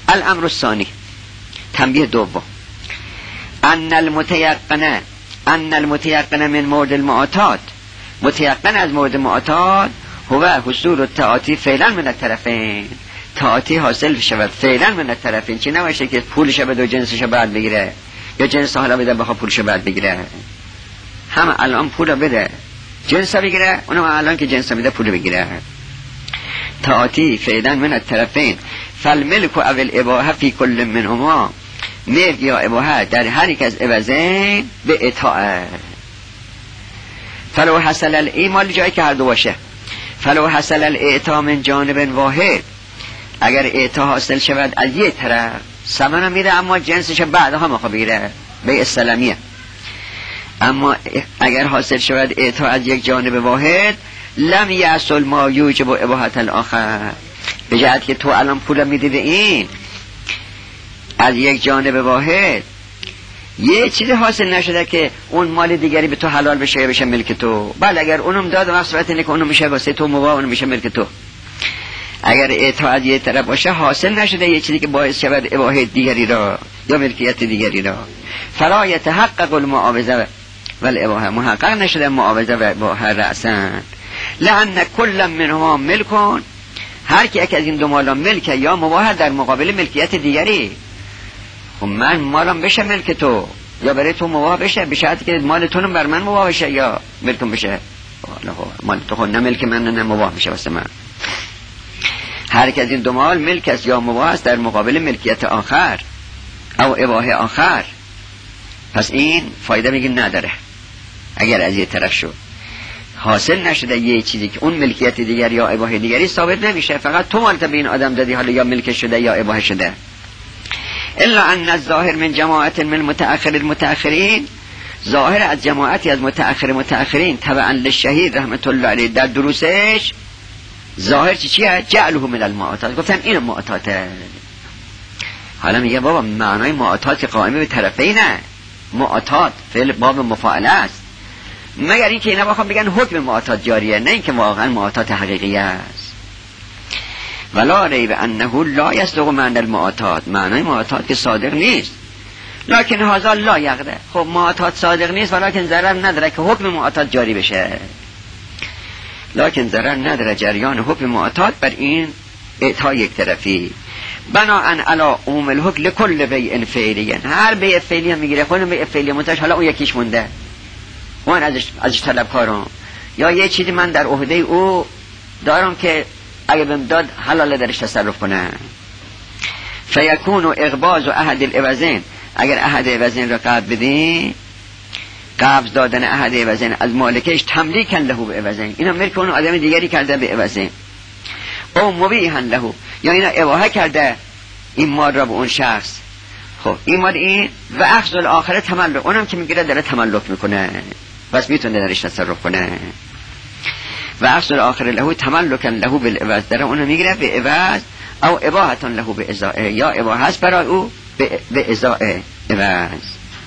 الامر الثانی، تنبیه دوم، ان المتيقن من مورد المعاطات، متيقن از مورد معاطات هو حصول التعاطی فعلا من الطرفین، تعاطی حاصل شود فعلا من الطرفین، چی نباشه که پولش بده و جنسش بعد بگیره، یا جنس حالا بده بخواد پولش بعد بگیره. هم الان پول بده جنس بگیره، اونم الان که جنس بده پول بگیره. تعاطی فعلا من الطرفین، فالملك او الاباحه فی کل منهما، ملک یا اباحه در هر یک از عوضین به اطاعت. فلو حصل الایمال جایی که هر دو باشه، فلو حصل الاعطا من جانب واحد، اگر اعطا حاصل شود از یک طرف ثمن میده اما جنسش بعدها میخواد بگیره، بیع السلمیه. اما اگر حاصل شود اعطا از یک جانب واحد لم یحصل ما یوجب اباحة الاخر، به جهت که تو الان پول میدی به این از یک جانب واحد، یه چیزی حاصل نشده که اون مال دیگری به تو حلال بشه یا بشه ملک تو. بله اگر اونم داد مقصود اینه که اونم میشه واسه تو مباح، اونم میشه ملک تو. اگر اعطا از یه طرف باشه حاصل نشده یه چیزی که باعث شود اباحه دیگری را یا ملکیت دیگری را، فلا یتحقق المعاوضه و الاباحه، محقق نشده معاوضه و اباحه رأسا، لأن کل منهما ملکون، هر کی یک از این دو مالا ملک یا مباح در مقابل ملکیت دیگری. خب من مالم بشه ملک تو یا برای تو مباح بشه، به شرطی که مال تو بر من مباح بشه یا ملکم بشه. مال تو خود نه ملک من نه مباح میشه واسه من. هر کی از این دو مال ملک است یا مباح است در مقابل ملکیت آخر او اباحه آخر، پس این فایده میگیم نداره. اگر از یه طرف شد حاصل نشده یه چیزی که اون ملکیت دیگری یا اباحه دیگری ثابت نمیشه، فقط تو مالت به این آدم دادی، حالا یا ملک شده یا اباحه شده. الا ان الظاهر من جماعت من المتأخرین، ظاهر از جماعتی از متأخرین تبعا للشهید رحمت الله علیه در دروسش، ظاهر چیه؟ جعله من المعاطات، گفتن این معاطاته. حالا میگه بابا معنای معاطات قائمه به طرفینه، معاطات فعل باب مفاعله است، مگر اینکه اینا بخوام بگن حکم معاطات جاریه، نه اینکه واقعا معاطات حقیقی است. ولا ریب انه لا یصدق معنی المعاطات، معنای معاطات که صادق نیست، لکن هذا لا یقده. خب معاطات صادق نیست ولکن ضرر نداره که حکم معاطات جاری بشه، لکن ضرر نداره جریان حکم معاطات بر این اعطا یک طرفی. بناءً علی عموم الحکم لکل بیع فعلی، هر بیع فعلی هم میگیره، خود بیع فعلی منتش حالا اون یکیش مونده، اون ازش طلبکارم، یا یه چیزی من در عهده او دارم که اگه بهم داد حلاله درش تصرف کنه. فیکون اقباض احد العوضین، اگر احد عوضین را قبض بدی، قبض دادن احد عوضین از مالکش تملیکا له به عوضین، اینا ملک اون آدم دیگری کرده به عوضین، او مبیحا له، یا اینا اباحه کرده این مال را به اون شخص. خب این مال این و اخذ الاخره تملک، اونم که میگیره داره تملک میکنه، پس میتونه درش تصرف کنه. و اخذ الاخره له تملکا له بالعوض، داره اونو میگیره به عوض، او اباحه له به ازاء، یا اباحه است برای او به ازاء عوض.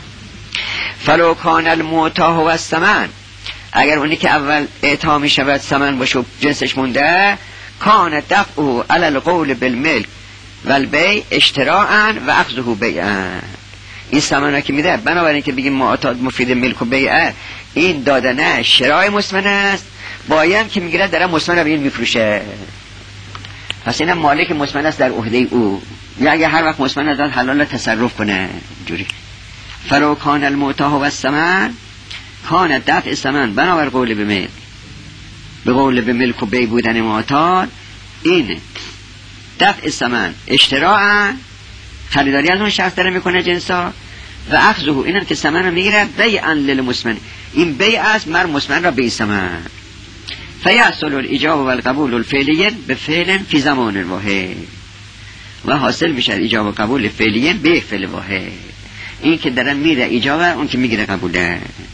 فلو کان المعطا هو الثمن، اگر اونی که اول اعطا می شود ثمن باشه جنسش مونده، کان دفعه علی القول بالملک والبیع اشتراعا و اخذه بیعا، این ثمنه که میده بنابراین که بگیم معطا مفید ملک و بیعه، این دادنه شراء مسمن است، باید که میگیره داره مسمن رو به این میفروشه، پس اینم مالک مسمن است در عهده او، یا اگه هر وقت مسمن داد حلال تصرف کنه جوری. فلو کان المعطا هو الثمن کان دفع الثمن بنابر قول بملک، به قول بملک و بی بودن معطا، این دفع الثمن اشتراعا، خریداری از اون شخص داره میکنه جنسا، و اخذه اینم که ثمن رو میگیره بیعا للمسمن، این بیع است مر مسمن را بی ثمن. فیحصل الاجاب و القبول الفعلی به فعل فی زمان واحد، و حاصل میشه ایجاب و قبول فعلی به فعل واحد، این که داره میره ایجابه، اون که میگیره قبوله.